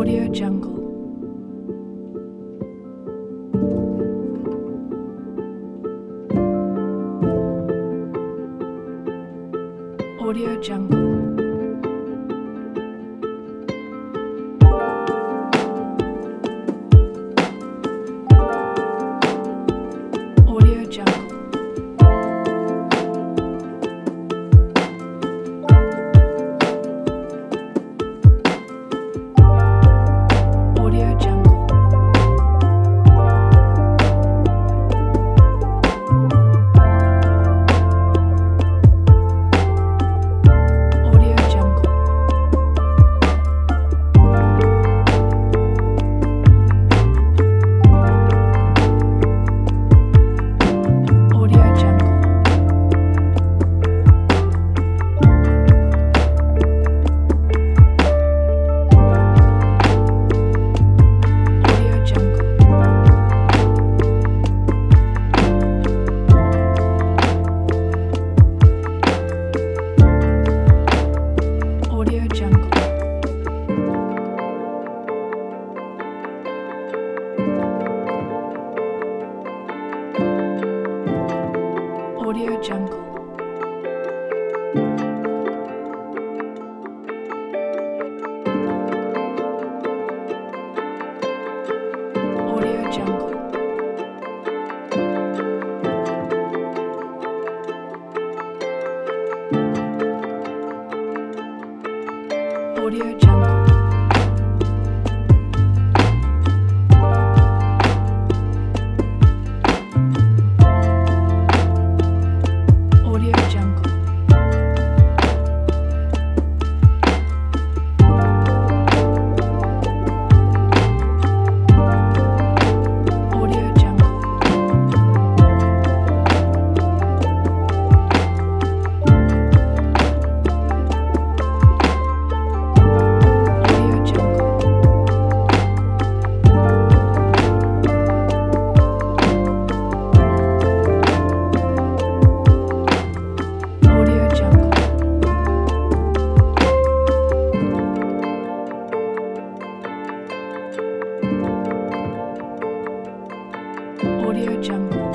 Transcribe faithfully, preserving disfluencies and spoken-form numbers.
Audio Jungle. Audio Jungle. Audio Jungle. Audio Jungle. Audio Jungle. Audio Jungle. Audio Jungle. Audio Jungle. Audio Jungle. Audio Jungle. Audio Jungle. Audio Jungle. Audio Jungle. Audio Jungle. Audio Jungle. Audio Jungle.